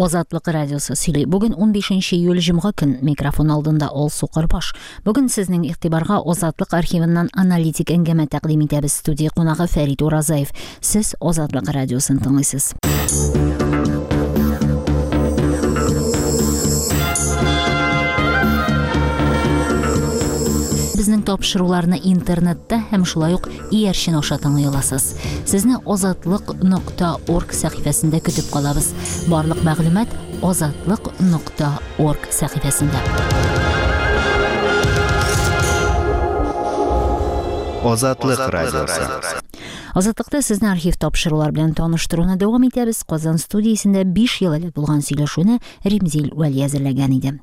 Озатлык радиосы сөйлей. Бүген 15 июль җомга көн, микрофон алдында Ол Сукырбаш. Бүген сезнең игътибарга Озатлык архивыннан аналитик әңгәмә тәкъдим итәбез. Студия кунагы Фәрит Уразаев. Сез Озатлык радиосын тыңлыйсыз. Безнең тапшыруларны интернетта һәм шулай ук иярчен аша тыңлый аласыз. Сезне озатлык.org сәхифәсендә көтеп калабыз. Барлык мәгълүмат озатлык.org сәхифәсендә. Озатлык радиосы. Азатлыкта сезне архив тапшырулар белән таныштыруны дәвам итәбез. Казан студиясендә 5 ел элек булган сөйләшүне Римзил Вәли әзерләгән иде.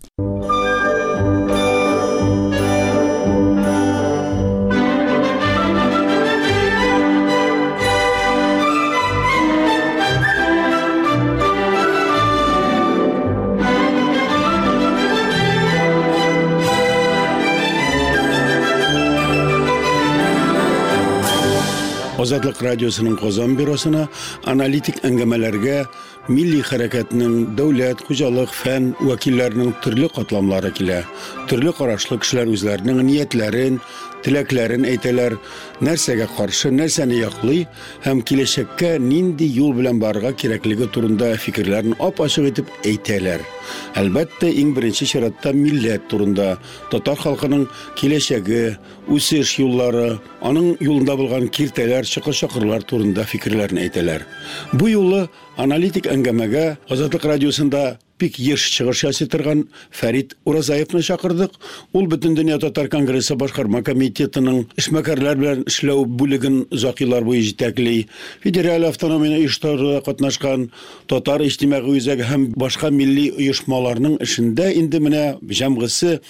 Озатлык радиосының Казан бюросына аналитик әңгәмәләргә милли хәрәкәтнең, дәүләт, хуҗалык, фән вәкилләренең төрле катламлары килә. Төрле карашлы кешеләр үзләренең ниятләрен, теләкләрен әйтәләр, нәрсәгә каршы, нәрсәне яклый һәм киләчәккә нинди юл белән барырга кирәклеге турында фикерләрен ап-ачык итеп әйтәләр. Әлбәттә, иң беренче чиратта милләт турында, татар халкының киләчәге, үсеш юллары, аның юлында булган киртәләр, чакырлар турында фикерләрен әйтәләр. Бу юлы аналитик әңгәмәгә Озатлык радиосында бик еш чыгыш ясый торган Фәрит Уразаевны чакырдык. Ул Бөтен дөнья татар конгрессы башкарма комитетының эшмәкәрләр белән эшләү бүлеген озак еллар буе җитәкли, федераль автономия оештыруда катнашкан, татар иҗтимагый үзәге һәм башка милли оешмаларның эшендә инде менә җәмгысе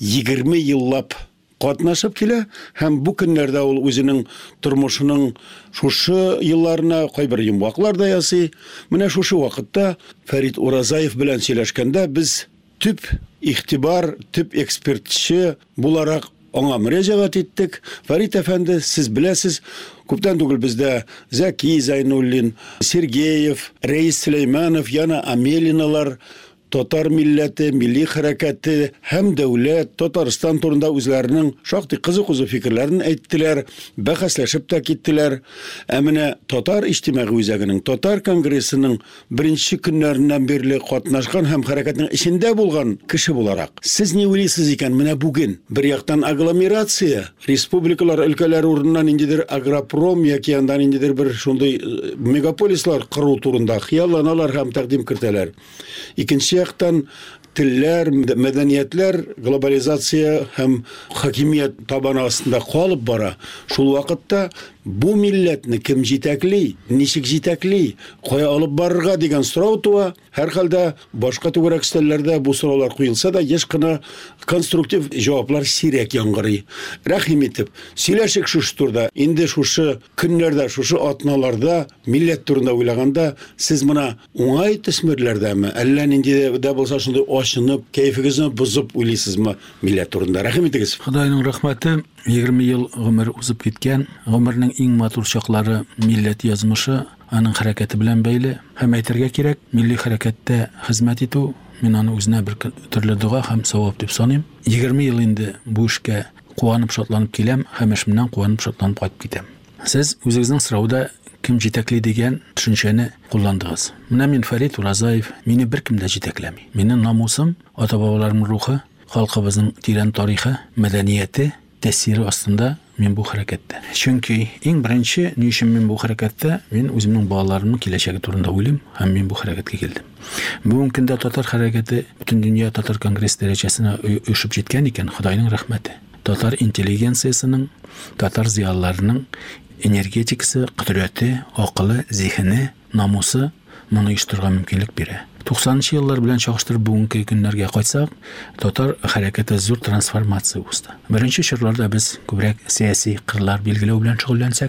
20 еллап катнашып килә һәм бу көннәрдә ул үзенең тормышының шушы елларына кайбер йомгаклар да ясый. Менә шушы вакытта Фәрит Уразаев белән сөйләшкәндә без төп игътибар, төп экспертче буларак аңа мөрәҗәгать иттек. Фәрит әфәнде, сез беләсез, күптән түгел бездә Зәки Зайнуллин, Сергеев, Рәис Сөләйманов, яна Амелиналар, татар милләте, милли хәрәкәте һәм дәүләт Татарстан турында үзләренең шактый кызык-кызык фикерләрен әйттеләр, бәхәсләшеп тә киттеләр. Ә менә татар иҗтимагый үзәгенең, татар конгрессының беренче көннәреннән бирле катнашкан һәм хәрәкәтнең эчендә булган кеше буларак, сез ни уйлыйсыз икән менә бүген? Бер яктан агломерация, республикалар, өлкәләр урыннан ниндидер агропром яки янда ниндидер бер шундый мегаполислар кору турында хыялланалар һәм тәкъдим кертәләр. Икенче яктан телләр, мәдәниятләр, глобализация һәм хакимият табаны астында калып бара. Шул вакытта бу милләтне кем җитәкли, ничек җитәкли, кая алып барырга дигән сорау туа. Һәр хәлдә башка түгәрәк стәлләрдә бу сораулар куелса да, еш кына конструктив җаваплар сирәк яңгырый. Рәхим итеп, сөйләшик шушы турда. Инде шушы көннәрдә, шушы атналарда милләт турында уйлаганда, сез моны уңай төсмерләрдәме, әллә нинди дә булса шундый ачынып, кәефегезне бозып уйлыйсызмы милләт турында? Рәхим итегез. Худайның рәхмәте, 20 ел гомер узып киткән, гомернең иң матур чаклары милләт язмышы, аның хәрәкәте белән бәйле. Һәм әйтергә кирәк, милли хәрәкәттә хезмәт итү, мин аны үзенә бер төрле дуга һәм савап дип саныйм. 20 ел инде бу эшкә куанып шатланып киләм, һәм эшемнән куанып шатланып кайтып китәм. Сез үзегезнең сорауда кем җитәкли дигән төшенчәне кулландыгыз. Менә мин Фәрит Уразаев, мине беркем дә җитәкләми. Минем намусым, ата-бабаларымның рухы, халкыбызның тирән тарихы, мәдәнияте тәсире астында мин бу хәрәкәттә. Чөнки иң беренче ни өчен мин бу хәрәкәттә, мин үземнең балаларымның киләчәге турында уйлыйм һәм мин бу хәрәкәткә килдем. Бүген көндә татар хәрәкәте Бөтен дөнья татар конгресс дәрәҗәсенә үсеп җиткән икән, Худайның рәхмәте. Татар интеллигенциясының, татар зыялыларының энергетикасы, кудрәте, акылы, зихене, намусы моны оештырырга мөмкинлек бирә. 90-нчы еллар белән чагыштырып бүгенге көннәргә кайтсак, татар хәрәкәте зур трансформация узды. Беренче чорларда без күбрәк сәяси кырлар билгеләү белән шөгыльләнсәк,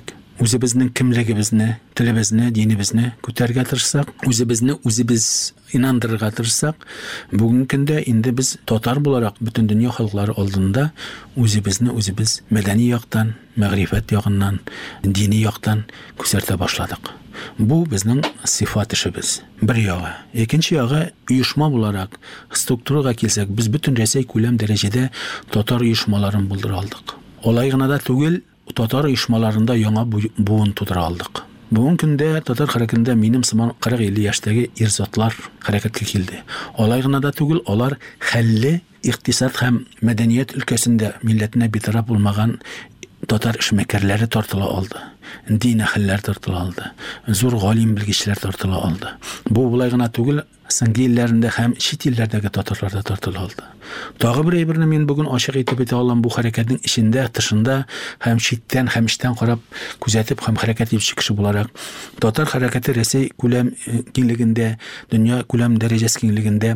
үзебезнең кимлегебезне, телебезне, динебезне күтәргә тырышсак, үзебезне үзебез инандырырга тырышсак, бүгенге көндә инде без татар буларак бөтен дөнья халыклары алдында үзебезне үзебез мәдәни яктан, мәгърифәт ягыннан, дини яктан күрсәтә башладык. Бу безнең сыйфат эшебез. Бер ягы. Икенче ягы оешма буларак структурага килсәк, без бөтен Россия күләм дәрәҗәдә татар оешмаларын булдыра алдык. Олай гына да түгел, татар оешмаларында яңа буын тудыра алдык. Бүгенге көндә татар хәрәкәтендә минем сыман 40-50 яшьтәге ир-затлар хәрәкәткә килде. Олай гына да түгел, алар хәлле икътисад һәм мәдәният өлкәсендә милләтенә битараф булмаган татар эшмәкәрләре тартыла алды. Дин әһелләр тартыла алды. Зур галим белгечләр тартыла алды. Бу булай гына түгел, соңгы елларында һәм чит илләрдәге татарлар да тартыла алды. Тагы бер әйберне мин бүген ачык әйтеп әйтә алам, бу хәрәкәтнең эчендә, тышында һәм читтән һәм эчтән карап, күзәтеп һәм хәрәкәт итүче кеше буларак, татар хәрәкәте Россия күләм киңлегендә, дөнья күләм дәрәҗәсе киңлегендә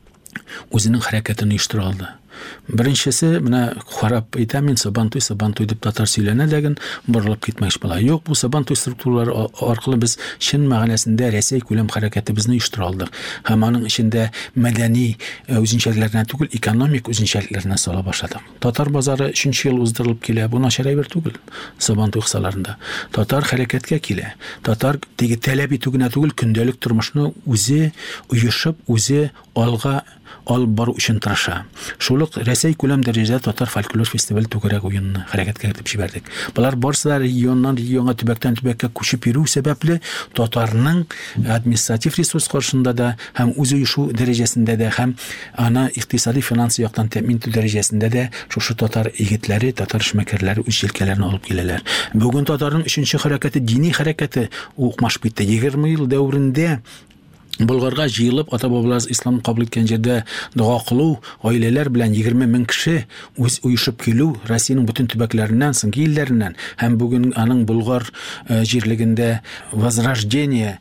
үзенең хәрәкәтен оештыра алды. Беренчесе, менә карап әйтәм мин, Сабантуй дип татар сөйләнә дигән борылып китмәкче була. Юк, бу Сабантуй структуралары аркылы без чын мәгънәсендә Россия күләм хәрәкәтебезне оештыра алдык. Һәм аның эчендә мәдәни үзенчәлекләренә түгел, экономик үзенчәлекләренә сала башладык. Татар базары 3нче ел уздырылып килә. Бу начар әйбер түгел. Сабантуй кысаларында. Татар хәрәкәткә килә. Татар теге таләп итү генә түгел, көндәлек тормышны үзе оешып, үзе алга алып бару өчен тырыша. Шулык Россия күләм дәрәҗәдә татар фольклор фестиваль түгәрәк уенны хәрәкәткә кертеп җибәрдек. Булар барысы да регионнан регионга, төбәктән төбәккә күчеп йөрү сәбәпле татарның административ ресурс каршында да һәм үз оешу дәрәҗәсендә дә һәм аны икътисади финанс яктан тәэмин итү дәрәҗәсендә дә шушы татар егетләре, татар эшмәкәрләре үз җилкәләрен алып киләләр. Бүген татарның 3нче хәрәкәте, дини хәрәкәте укмаш битте. 20 ел дәврендә Болгарга җыелып, ата-бабалар ислам кабул иткән җирдә дуа кылу, гаиләләр белән 20 мең кеше үз уешып килү, Россиянең бөтен төбәкләреннән, соңгы илләреннән һәм бүген аның Болгар җирлегендә возрождение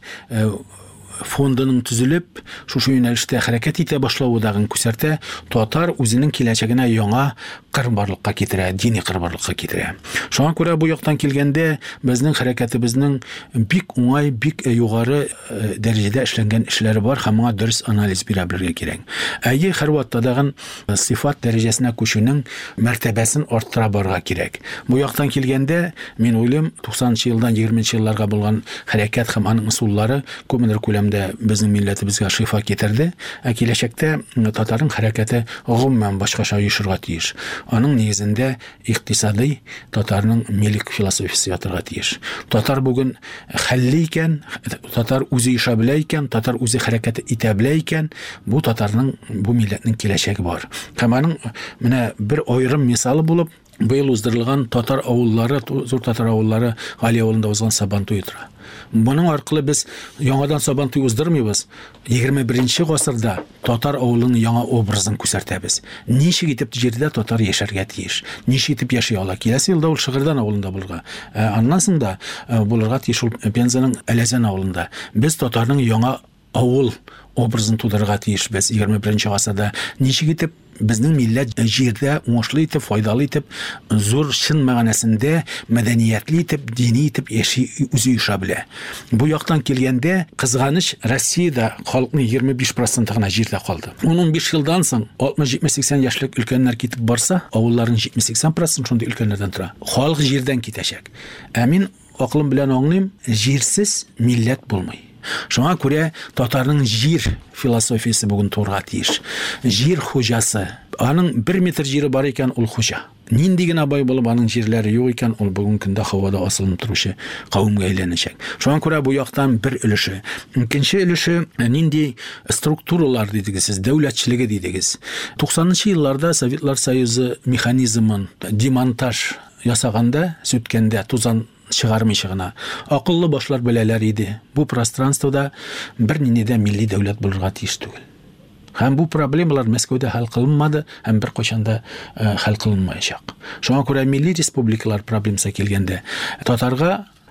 фондының төзелеп, шушы юнәлештә хәрәкәт итә башлауы дагын күрсәтә, татар үзенең киләчәгенә яңа кырбарлыкка китерә, дини кырбарлыкка китерә. Шуңа күрә бу яктан килгәндә безнең хәрәкәтебезнең бик уңай, бик югары дәрәҗәдә эшләнгән эшләре бар һәм моңа дөрес анализ бирә белергә кирәк. Әйе, һәрвакытта дагын сыйфат дәрәҗәсенә күчүнең мәртәбәсен арттыра барырга кирәк. Бу яктан килгәндә мин уйлыйм, 90нчы елдан 20нчы елларга булган хәрәкәт һәм аның ысуллары күпмедер күләмдә безнең милләтебезгә шифа китерде, ә киләчәктә татарның хәрәкәте гомумән башкача оешырга тиеш. Аның нигезендә икътисади татарның милек философиясе ятырга тиеш. Татар бүген хәлле икән, татар үзе иша белә икән, татар үзе хәрәкәт итә белә икән, бу татарның, бу милләтнең киләчәге бар. Һәм аның менә бер аерым мисалы булып, быел уздырылган татар авыллары, зур татар авыллары Гали авылында узган Сабантуй тора. Буның аркылы без яңадан Сабантуй уздырмыйбыз. 21нче гасырда татар авылының яңа образын күрсәтәбез. Ничек итеп җирдә татар яшәргә тиеш? Ничек итеп яши ала? Киләсе елда ул Шыгырдан авылында булырга. Аннан соң да булырга тиеш ул Пензаның Әләзән авылында. Без татарның яңа авыл образын тудырырга тиеш. Без 21нче гасырда ничек итеп безнең милләт җирдә уңышлы итеп, файдалы итеп, зур чын мәгънәсендә мәдәниятле итеп, дини итеп яши, үзе яши белә. Бу яктан килгәндә, кызганыч, Россиядә халыкның 25% гына җирдә калды. 15 елдан соң 60-70-80 яшьлек өлкәннәр китеп барса, авылларның 70-80% шундый өлкәннәрдән тора. Халык җирдән китәчәк. Ә мин акылым белән аңлыйм, җирсез милләт булмый. Шуңа күрә татарның җир философиясе бүген турга тиеш. Җир хуҗасы, аның 1 метр җире бар икән, ул хуҗа. Нинди генә бай булып аның җирләре юк икән, ул бүген көндә һавада асылынып торучы кавымга әйләнәчәк. Шуңа күрә бу яктан бер өлеше. Икенче өлеше нинди структуралар дидегез, сез дәүләтчелеге дидегез. 90нчы елларда Советлар Союзы механизмын демонтаж ясаганда, сүткәндә тузан чыгармыйча гына акыллы башлар беләләр иде. Бу пространствода бер ниндидә милли дәүләт булырга тиеш түгел. Һәм бу проблемалар Мәскәүдә хәл кылынмады, һәм бер кайчанда хәл кылынмаячак. Шуңа күрә милли республикалар проблемасы килгәндә, татарга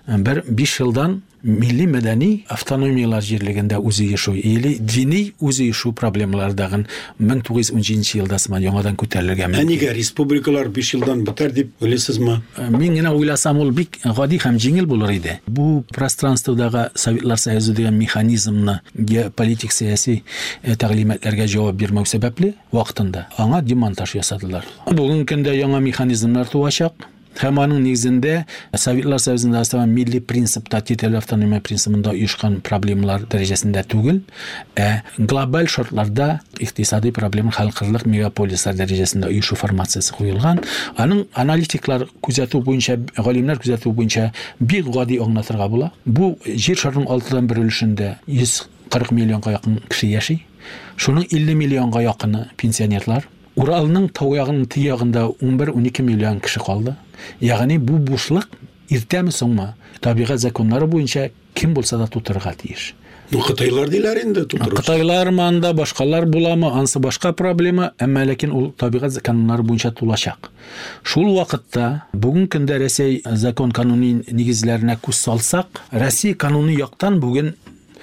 bir 5 елдан milli мәдәни автономиялар җирлегендә үзе яшәү, или дини үзе яшәү проблемалардагы 1917 елда сыман яңадан күтәрелергә мөмкин. Нигә республикалар 5 елдан бетәр дип уйлыйсызмы? Мин генә уйласам, ул бик гади һәм җиңел булыр иде. Бу пространстводагы Советлар Союзы дигән механизмны геополитик сәяси тәгълиматларга җавап бирмәү сәбәпле вакытында аңа демонтаж ясадылар. Бүгенге көндә яңа механизмнар туачак. Һәм аның нигезендә Советлар Союзында астаган милли принципта, тетель автономия принципында оешкан проблемалар дәрәҗәсендә түгел, глобаль шартларда икътисади проблема халыкарлык мегаполислар дәрәҗәсендә оешу формациясе куелган. Аның аналитиклар күзәтү буенча, галимнәр күзәтү буенча бик гади аңлатырга була. Бу җир шарының 6дан 1 өлешендә 140 миллионга якын кеше яши. Шуның 50 миллионга якыны пенсионерлар. Уралның тау тиягында 11-12 миллион кеше калды. Ягъни бу бушлык иртәме соңмы табигать законнары буенча ким булса да тутырга тиеш. Кытайлар диләр инде тутырыр. Кытайлар манда башкалар буламы, ансы башка проблема, әмма ләкин ул табигать законнары буенча тулачак. Шул вакытта бүген көндә Россия закон кануни нигезләренә күз салсак, Россия кануни яктан бүген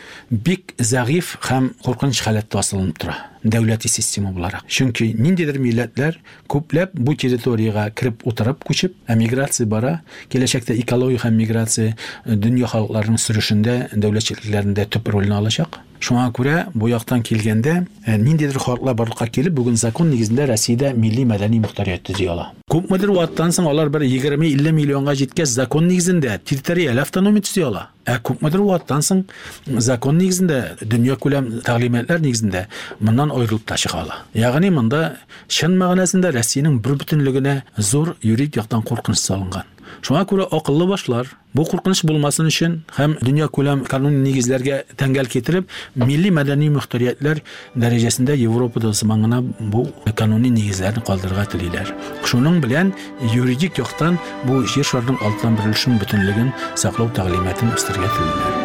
бик зәгыйф һәм куркыныч халәттә асылынып тора. Дәүләти система буларак. Чөнки ниндидер милләтләр күпләп бу территорияга кирип утырып күчеп, миграция бара. Киләчәктә экология һәм миграция дөнья халыкларының сөрүшендә, дәүләтчелекләрендә төп рольне алачак. Шуңа күрә бу яктан килгәндә ниндидер халыклар барлыкка килеп, бүген закон нигезендә Россиядә милли мәдәни мөхтәрият төзи ала. Күпмедер вакыттан соң алар бер 20-50 миллионга җиткәч закон нигезендә территориаль автономия төзи ала. Күпмедер вакыттан соң закон нигезендә, дөнья күләм тәгълиматлар нигезендә моннан аерылып та чыга ала. Ягъни монда чын мәгънәсендә Россиянең бер бөтенлегенә зур юридик яктан куркыныч салынган. Шуңа күрә акыллы башлар бу куркыныч булмасын өчен һәм дөнья күләм кануни нигезләргә тәңгәл китереп, милли мәдәни мөхтәриятләр дәрәҗәсендә Европада сыман бу кануни нигезләрне калдырырга телиләр. Шуның белән юридик яктан бу җир шарының 6дан 1 өлешен бөтенлеген саклау тәгълиматын үстергә телиләр.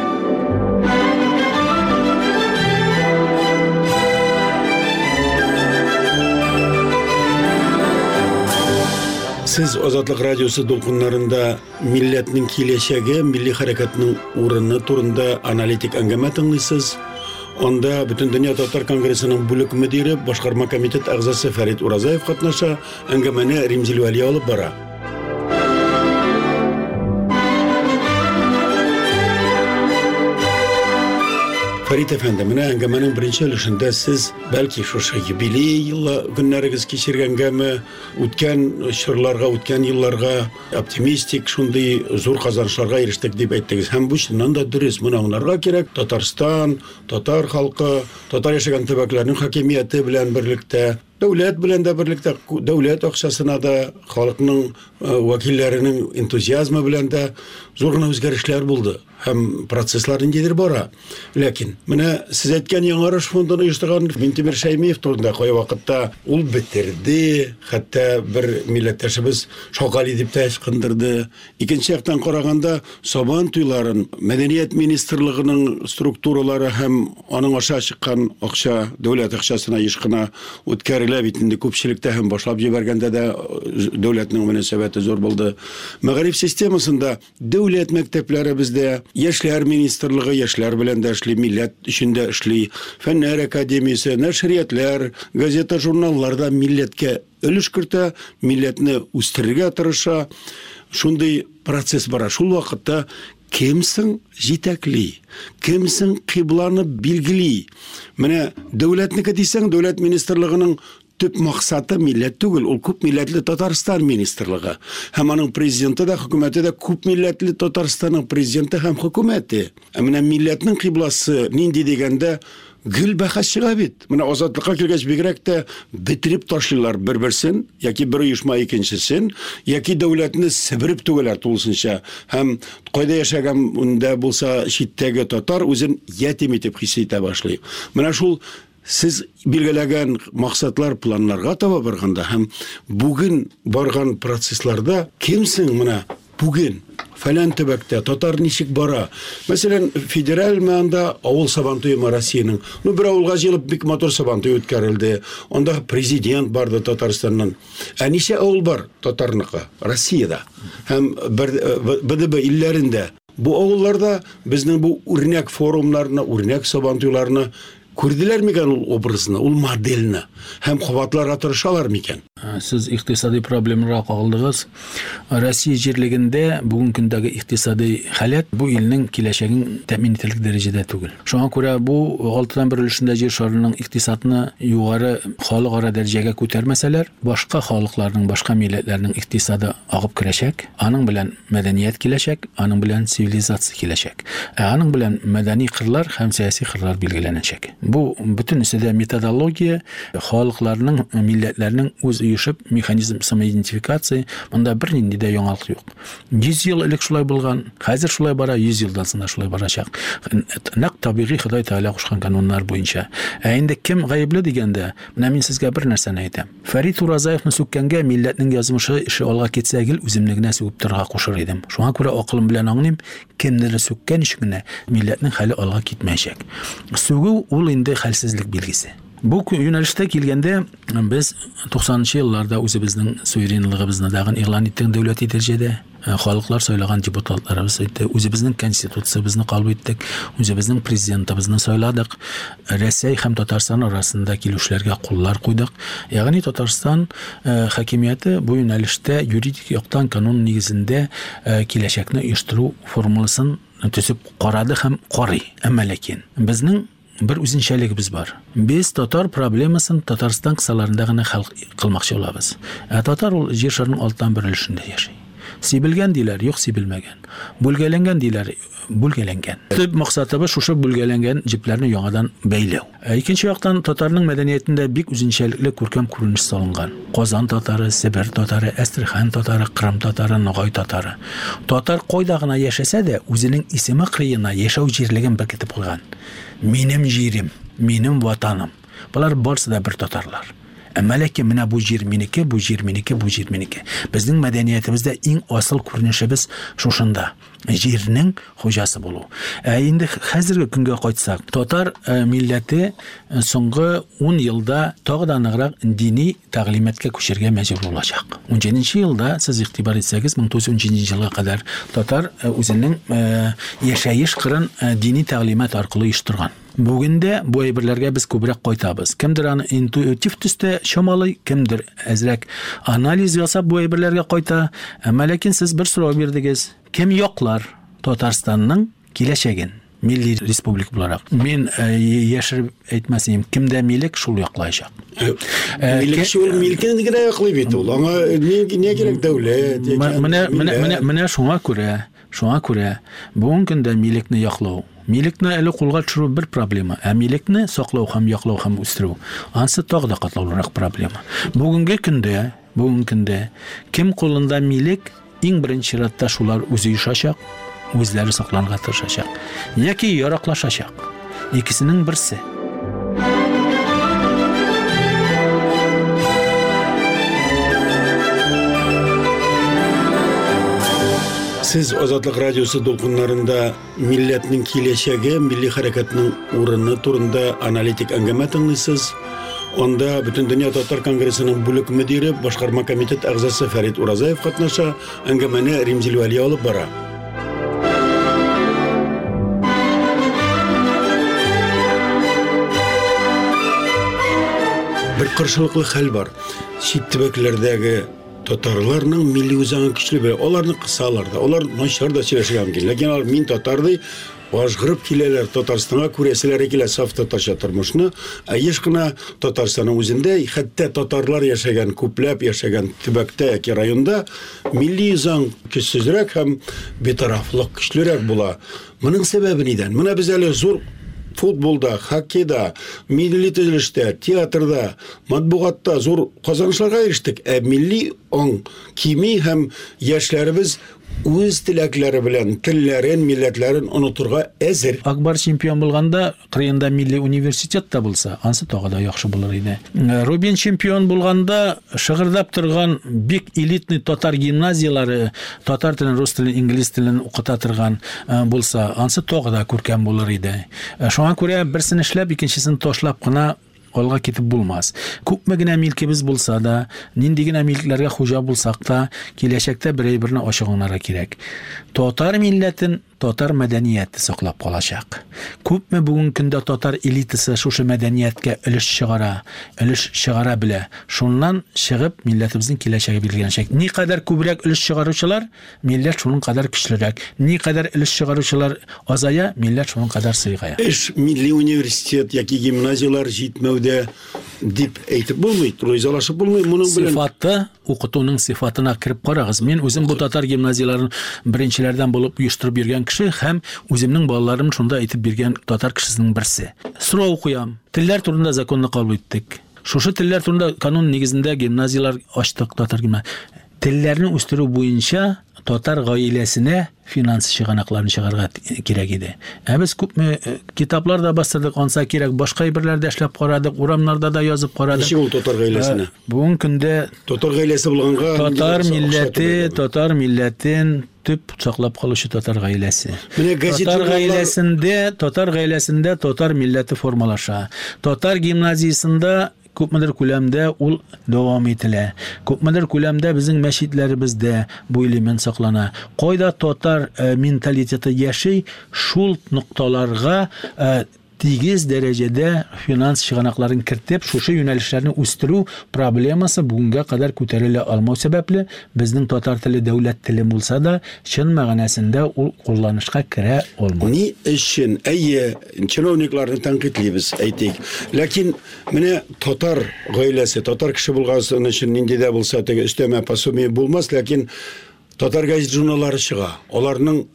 Сез Азатлык радиосы дулкыннарында милләтнең киләчәге, милли хәрәкәтнең урыны турында аналитик әңгәмә тыңлыйсыз. Анда Бөтен дөнья татар конгрессының бүлек мөдире, башкарма комитет әгъзасы Фәрит Уразаев катнаша, әңгәмәне Римзил Вәли алып бара. Фәрит әфәнде, менә әңгәмәнең беренче өлешендә сез бәлки шушы юбилей көннәрегез кичергәнгәме, үткән чорларга, үткән елларга оптимистик, шундый зур казанышларга ирештек дип әйттегез. Һәм бу чыннан да дөрес. Моны аңларга кирәк. Татарстан, татар халкы, татар яшәгән төбәкләрнең хакимияте белән берлектә, дәүләт белән дә берлектә, дәүләт акчасына да, халыкның вәкилләренең энтузиазмы белән дә зур гына үзгәрешләр булды. Һәм процесслар ниндидер бара. Ләкин менә сез әйткән Яңарыш фондын оештырган Минтимер Шәймиев турында кая вакытта ул бетерде, хәтта бер милләттәшебез Шагали дип тә ычкындырды. Икенче яктан караганда Сабан туйларын Мәдәният министрлыгының структуралары һәм аның аша чыккан акча, дәүләт акчасына еш кына үткәрелә бит инде күпчелектә һәм башлап җибәргәндә дә дәүләтнең мөнәсәбәте зур булды. Мәгариф системасында дәүләт мәктәпләре бездә Яшьләр министрлыгы яшьләр белән дә эшли, милләт өчен эшли, Фәннәр академиясе, нәшриятләр, газета, журналларда милләткә өлеш кертә, милләтне үстерергә тырыша. Шундый процесс бара. Шул вакытта кемсең җитәкли, кемсең кыйбланы билгели. Менә дәүләтнеке дисәң, дәүләт министрлыгының төп максаты милләт түгел, ул күп милләтле Татарстан министрлыгы. Һәм аның президенты да, хөкүмәте дә күп милләтле Татарстанның президенты һәм хөкүмәте. Менә милләтнең кыйбласы нинди дигәндә гел бәхәс чыга бит. Менә азатлыкка килгәч бигрәк тә битереп ташлыйлар бер-берсен, яки бер оешма икенчесен, яки дәүләтне себереп түгеләр тулысынча. Һәм кайда яшәгәндә булса читтәге татар үзен ятим итеп хис итә башлый. Менә шул сез билгеләгән максатлар, планнарга таба барганда һәм бүген барган процессларда кемсең менә бүген фәлән төбәктә татар ничек бара? Мәсәлән, федераль мәгънәдә авыл сабантуйы Россиянең. Бер авылга җыелып бик матур сабантуй үткәрелде. Анда президент барды Татарстаннан. Ничә авыл бар татарныкы Россиядә? Һәм БДБ илләрендә бу авылларда безнең бу үрнәк форумнарны, үрнәк сабантуйларны күрделәр микән ул образны, ул модельне һәм кабатларга тырышалар микән? Сез икътисади проблемаларга кагылдыгыз. Россия җирлегендә бүгенге көндәге икътисади халәт бу илнең киләчәген тәэмин ителерлек дәрәҗәдә түгел. Шуңа күрә бу 6-дан 1 өлешендә җир шарының икътисадны югары халыкара дәрәҗәгә күтәрмәсәләр, башка халыкларның, башка милләтләрнең икътисады агып керәчәк, аның белән мәдәният киләчәк, аның белән цивилизация киләчәк. Аның белән мәдәни кырлар һәм сәяси кырлар билгеләнәчәк. Бу бөтенесе методология, халыкларның, милләтләрнең үз оешып механизм самоидентификации, монда бернинди дә яңалык юк. 100 ел элек шулай булган, хәзер шулай бара, 100 елдан соң шулай барачак. Нәкъ табигый Ходай Тәгалә кушкан кануннар буенча. Инде кем гаепле дигәндә, менә мин сезгә бер нәрсәне әйтәм. Фәрит Уразаевны сүккәнгә милләтнең язмышы ише алга китсә гел үземне генә сүгеп торырга кушыр идем. Шуңа күрә акылым белән аңлыйм, кемнедер сүккән ишегенә милләтнең хәле алга китмәячәк. Сүгү ул инде хәлсезлек билгесе. Бу юнәлештә килгәндә без 90нчы елларда үзебезнең суверенлыгыбызны дагын игълан иттек дәүләти дәрәҗәдә. Халыклар сайлаган депутатларыбыз итте, үзебезнең конституциябызны кабул иттек, үзебезнең президентыбызны сайладык. Россия һәм Татарстан арасында килүшләргә куллар куйдык. Ягъни Татарстан хакимияте бу юнәлештә юридик яктан канун нигезендә киләчәкне оештыру формуласын төзеп карады һәм карый. Әмма ләкин безнең bir үзенчәлегебез бар. Без татар проблемасын Татарстан кысаларында гына хәл кылмакчы булабыз. Татар ул җир шарының 6-дан 1 өлешендә яши. Сибелгән диләр, юк сибелмәгән. Бүлгәләнгән диләр, бүлгәләнгән. Төп максатыбыз шушы бүлгәләнгән җипләрне яңадан бәйләү. Икенче яктан татарның мәдәниятендә бик үзенчәлекле күркәм күренеш салынган. Казан татары, Себер татары, Әстерхан татары, Кырым татары, Ногай татары. Татар кайда гына яшәсә дә үзенең исеме кырыена яшәү җирлеген беркетеп куйган. Минем җирем, минем ватаным. Булар барсы да бер татарлар. Әмма ләкин менә бу җир минеке, бу җир минеке, бу җир минеке. Безнең мәдәниятебездә иң асыл күренешебез шушында. Җирнең хуҗасы булу. Инде хәзерге көнгә кайтсак, татар милләте соңгы 10 елда тагы да ныграк дини тәгълиматкә күчәргә мәҗбүр булачак. 17нче елда сез игътибар итсәгез, 1917 елга кадәр татар үзенең яшәеш кырын дини тәгълимат аркылы оештырган. Бүгендә бу әйберләргә без күбрәк кайтабыз. Кемдер аны интуитив төстә чамалый, кемдер әзрәк анализ ясап бу әйберләргә кайта. Әмма ләкин сез бер сорау бирдегез. Кем яклар Татарстанның киләчәген милли республика буларак? Мин яшереп әйтмәсем, кемдә милек шул яклаячак. Милек шул милкен генә яклый бит ул. Аңа не кирәк дәүләт. Менә шуңа күрә бүгенге көндә милекне яклау. Милекне әле кулга төшерү бер проблема, ә милекне саклау һәм яклау һәм үстерү ансы тагы да катлаулырак проблема. Бүгенге көндә кем кулында милек иң беренче чиратта шулар үзе ишачак, үзләре сакланга тырышачак, яки яраклашачак. Икесенең берсе. Сез Азатлык радиосы долкыннарында милләтнең киләчәге, милли хәрәкәтнең урыны турында аналитик әңгәмә тыңлыйсыз. Онда Бөтен дөнья татар конгрессының бүлек мөдире, башкарма комитет әгъзасы Фәрит Уразаев катнаша, әңгәмәне Римзил Вәли алып бара. Бер каршылыклы хәл бар. Чит төбәкләрдәге татарларның милли үзаңы көчле бер. Аларны кысалар да, алар начар да сөйләшәгән килә. Ләкин мин татарды ашгырып киләләр, Татарстанга күрәселәре килә саф татарча тормышны. Еш кына Татарстанның үзендә, хәтта татарлар яшәгән, күпләп яшәгән төбәктә яки районда милли үзаң көчсезрәк һәм битарафлык көчлерәк була. Моның сәбәбе нидән? Менә без әле зур футболда, хоккейда, милли төзелештә, театрда, матбугатта зур казанышларга ирештек. Милли ан кими һәм яшьләребез үз теләкләре белән телләрен, милләтләрен онытырга әзер. Акбар чемпион булганда, кырыенда милли университетта булса, ансы тагы да яхшы булыр иде. Рубин чемпион булганда, шыгырдап торган бик элитный татар гимназиялары, татар телен, рус телен, инглиз телен укыта торган булса, ансы тагы да күркәм булыр иде. Шуңа күрә берсен эшләп, икенчесен ташлап кына алга китеп булмас. Күпме генә милкебез булса да, нинди генә милкләргә хуҗа булсак та, киләчәктә берәй-берне ачыгынырга кирәк. Татар милләтен, татар мәдәнияте саклап калачак. Күпме бүген көндә татар элитасы шушы мәдәнияткә өлеш чыгара белә. Шуннан чыгып милләтебезнең киләчәге билгеләнәчәк. Ни кадәр күбрәк өлеш чыгаручылар, милләт шуның кадәр көчлерәк. Ни кадәр өлеш чыгаручылар азая, милләт шуның кадәр сыйгая. Милли университет яки гимназиялар җитмәүдә дип әйтеп булмый, ризалашып булмый. Моның белән Сыйфаты, укытуның сыйфатына кирип карагыз. Мен үзем бу татар гимназияларын беренчеләрдән булып оештырып йөргән кеше һәм үземнең балаларым шунда әйтеп биргән татар кешесенең берсе. Сорау куям. Телләр турында законны кабул иттек. Шушы телләр турында канун нигезендә гимназиялар ачтык татар гимназия. Телләрне үстерү буенча татар гаиләсенә финанс чыганакларын чыгарга кирәк иде. Без күпме китапларда бастырдык, анса кирәк, башка әйберләрдә эшләп карадык, урамнарда да язып карадык. Ничек ул татар гаиләсенә? Бүген көндә Татар гаиләсе булганга татар милләтен төп саклап калучы татар гаиләсе. Татар гаиләсендә татар милләте формалаша. Татар гимназиясендә күпмедер күләмдә ул дәвам ителә. Күпмедер күләмдә безнең мәчетләребездә бу элемент саклана. Кайда татар менталитеты яши, шул нокталарга тигез дәрәҗәдә финанс чыганакларын кертеп, шушы юнәлешләрне үстерү проблемасы бүгенгә кадәр күтәрелә алмау сәбәпле, безнең татар теле дәүләт теле булса да, чын мәгънәсендә ул кулланышка керә алмый. Ни өчен чиновникларны тәнкыйтьлибез, әйтик. Ләкин менә татар гаиләсе, татар кеше булган өчен нинди дә булса, теге өстәмә пособие булмас, ләкин татар газет журналлары чыга. Аларның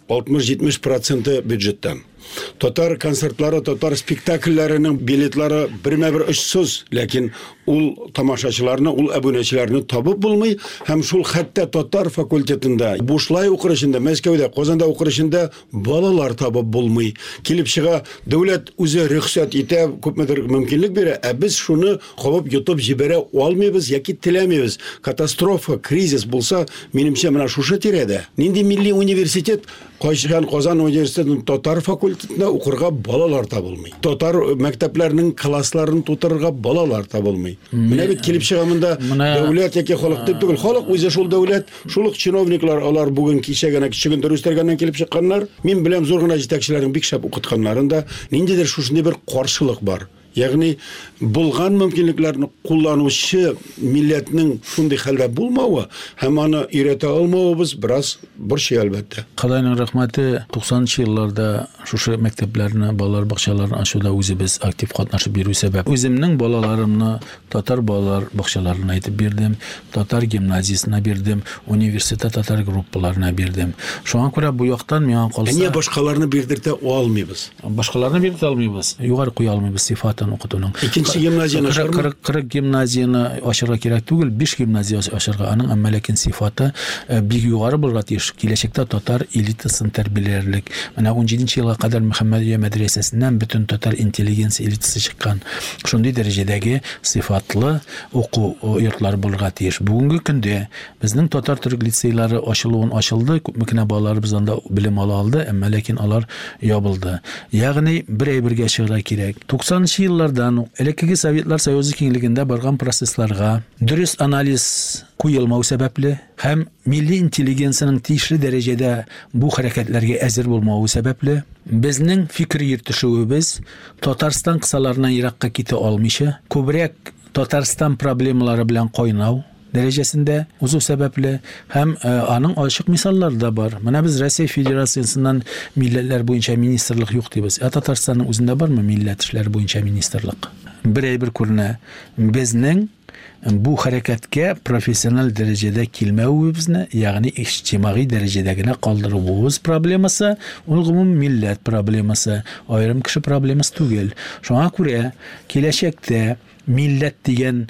60-70% бюджеттан. Татар концертлары, татар спектакльләренең билетлары бермә-бер очсыз, ләкин ул тамашачыларны, ул абунәчеләрне табып булмый, һәм шул хәтта татар факультетында, бушлай укырышында, Мәскәүдә, Казанда укырышында балалар табып булмый. Килеп чыга, дәүләт үзе рөхсәт итә, күпмедер мөмкинлек бирә, без шуны кабып йотып җибәрә алмыйбыз яки теләмибез. Катастрофа, кризис булса, минемчә менә шушы тирәдә. Нинди милли университет, Казан университетының татар факультетында укырга балалар табылмый. Татар мәктәпләренең классларын тутырырга балалар табылмый. Менә бит килеп чыгамында дәүләт яки халык түгел, халык үзе шул дәүләт, шул чиновниклар, алар бүген кичәгенә кичеген дөрестергәннән килеп чыкканнар. Мин беләм зур гына җитәкчеләрнең бик шәп укытканнарында ниндидер шушындый бер каршылык бар. Ягъни булган мөмкинлекләрне кулланучы милләтнең шундый хәлдә булмавы һәм аны өйрәтә алмавыбыз бераз борчый әлбәттә. Кадайның рәхмәте, 90-нчы елларда шушы мәктәпләрне, балалар бакчаларын ачуда үзебез актив катнашып бирү сәбәп. Үземнең балаларымны татар балалар бакчаларына әйтеп бирдем, татар гимназиясына бирдем, университетта татар группаларына бирдем. Шуңа күрә бу яктан миңа калса, Әнә башкаларны бирдертә алмыйбыз. Башкаларны бирдертә алмыйбыз. Югары куя алмыйбыз сыйфатын укытуның. Икенче гимназияны 40 гимназияны ачырга кирәк түгел, 5 гимназия ачырга. Аның әмма ләкин сыйфаты бик югары булырга тиеш. Киләчәктә татар элитасын тәрбияләрлек. Менә 17нче елга кадәр Мөхәммәдия мәдрәсәсеннән бөтен татар интеллигенция элитасы чыккан. Шундый дәрәҗәдәге сыйфатлы уку йортлары булырга тиеш. Бүгенге көндә безнең татар төрек лицейлары ачылды, күпме генә балаларыбыз анда белем ала алды, әмма ләкин алар ябылды. Ягъни бер әйбергә чыгырга кирәк. 90нчы еллардан элеккеге Советлар Союзы киңлегендә барган процессларга дөрес анализ куелмау сәбәпле һәм милли интеллигенцияның тиешле дәрәҗәдә бу хәрәкәтләргә әзер булмавы сәбәпле безнең фикер йөртешүебез Татарстан кысаларынан еракка китә алмыйча, күбрәк Татарстан проблемалары белән кайнау дәрәҗәсендә узу сәбәпле һәм аның ачык мисаллары да бар. Менә без Россия Федерациясеннән милләтләр буенча министрлык юк дибез. Татарстанның үзендә бармы милләт эшләре буенча министрлык? Бер әйбер күренә. Безнең бу хәрәкәткә профессиональ дәрәҗәдә килмәвебезне, ягъни иҗтимагый дәрәҗәдә генә калдыруыбыз проблемасы, ул гомум милләт проблемасы, аерым кеше проблемасы түгел. Шуңа күрә киләчәктә милләт дигән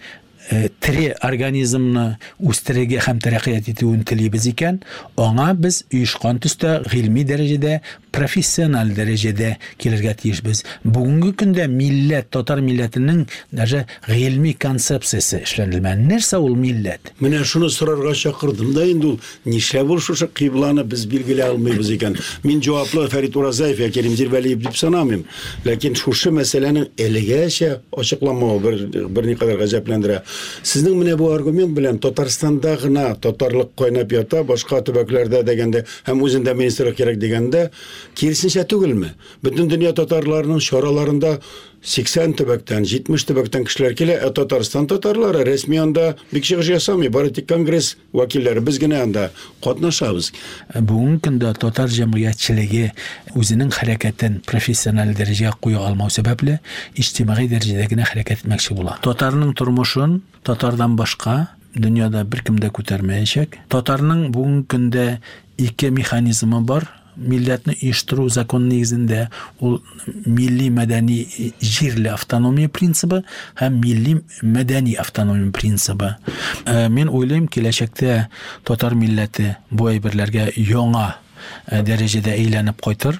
тире организмны үстерергә һәм тәрәккыят итүен телибез икән, аңа без оешкан төстә гыйльми дәрәҗәдә, профессиональ дәрәҗәдә килергә тиешбез. Бүгенге көндә милләт, татар милләтенең даже гыйльми концепциясе эшләнелгән. Нәрсә ул милләт? Менә шуны сорарга чакырдым да инде ул нишләп ул шушы кыйбланы без билгеләй алмыйбыз икән. Мин җаваплы Фәрит Уразаев яки Римзил Вәлиев дип санамыйм. Ләкин шушы мәсьәләнең әлегәчә ачыкланмавы берникадәр гаҗәпләндерә. Сезнең менә бу аргумент белән Татарстанда гына татарлык кайнап ята, башка төбәкләрдә дигәндә һәм үзендә министрлык кирәк дигәндә киресенчә түгелме? Бөтен дөнья татарларының чараларында 80 төбәктән, 70 төбәктән кешеләр килә, Татарстан татарлары рәсми анда бик чыгыш ясамый, бары тик конгресс вәкилләре без генә анда катнашабыз. Бүгенге көндә татар җәмгыятьчелеге үзенең хәрәкәтен профессиональ дәрәҗәгә куя алмау сәбәпле иҗтимагый дәрәҗәдә генә хәрәкәт итмәкче була. Татарның тормышын татардан башка дөньяда беркем дә күтәрмәячәк. Татарның бүгенге көндә ике механизмы бар. Милләтне оештыру закон нигезендә ул милли мәдәни җирле автономия принцибы һәм милли мәдәни автономия принцибы. Мен уйлыйм, киләчәктә татар милләте бу әйберләргә яңа дәрәҗәдә әйләнеп кайтыр.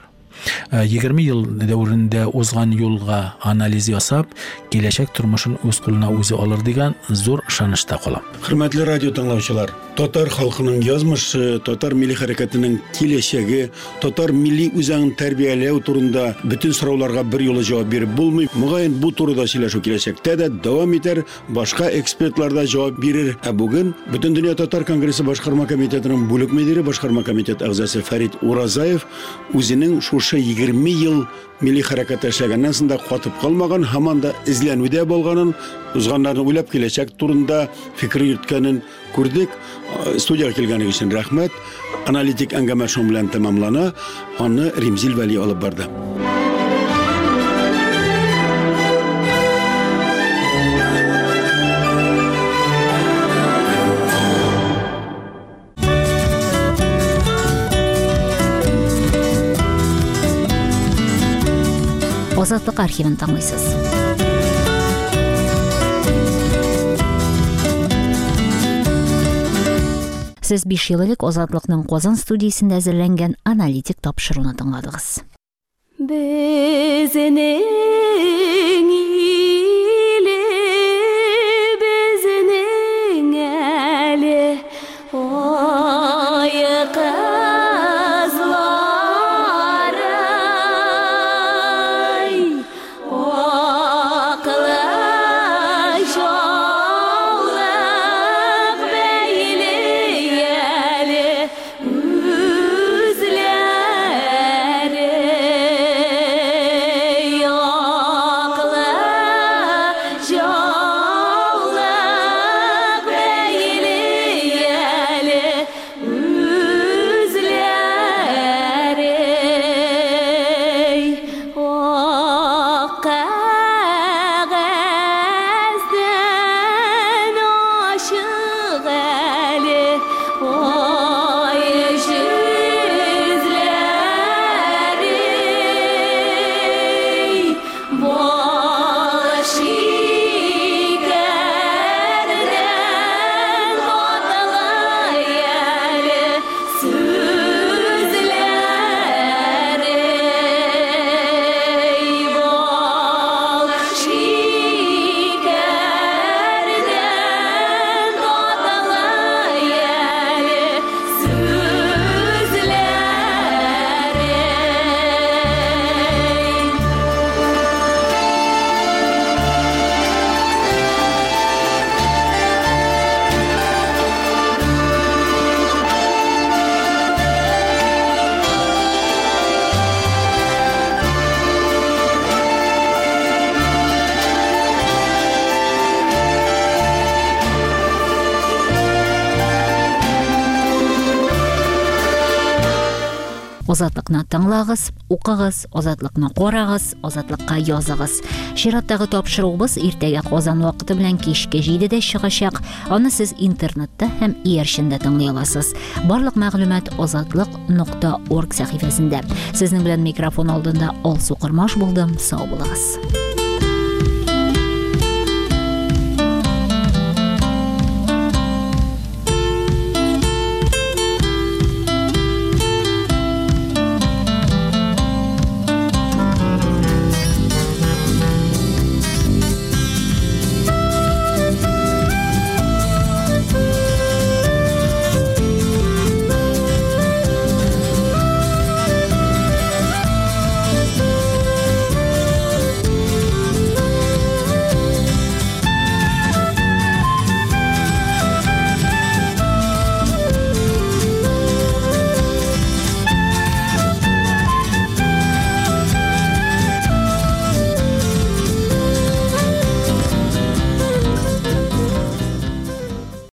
20 ел дәврендә узган юлга анализ ясап, киләчәк тормышын үз кулына үзе алыр дигән зур ышанышта калам. Хөрмәтле радио тыңлаучылар, татар халкының язмышы, татар милли хәрәкәтенең киләчәге, татар милли үзәңен тәрбияләү турында бөтен сорауларга бер юлы җавап биреп булмый. Мөгаен бу турыда сөйләшү киләчәктә дә дәвам итәр, башка экспертлар да җавап бирер. Бүген Бөтен дөнья татар конгрессы башкарма комитетының бүлек мөдире, башкарма комитет әгъзасы Фәрит Уразаев үзенең шушы 20 ел милли хәрәкәттә эшләгәннән соң да катып калмаган, һаман да эзләнүдә булганын, узганнарны уйлап киләчәк турында фикер йөрткәнен күрдек. Студиягә килгәнегез өчен рәхмәт. Аналитик әңгәмә шуның белән тәмамлана. Аны Римзил Вәли алып барды. Азатлык архивын тыңлыйсыз. Сез 5 ел элек Азатлыкның Казан студиясендә әзерләнгән аналитик тапшыруны тыңладыгыз. Безнең иле, безнең әле, ой Азатлыкны тыңлагыз, укыгыз, азатлыкны карагыз, азатлыкка языгыз. Чираттагы тапшыруыбыз иртәгә Казан вакыты белән кичке 7дә чыгачак. Аны сез интернетта һәм иярчендә тыңлый аласыз. Барлык мәгълүмат azatlyk.org сәхифәсендә. Сезнең белән микрофон алдында Алсу Кырмаш булдым. Сау булыгыз.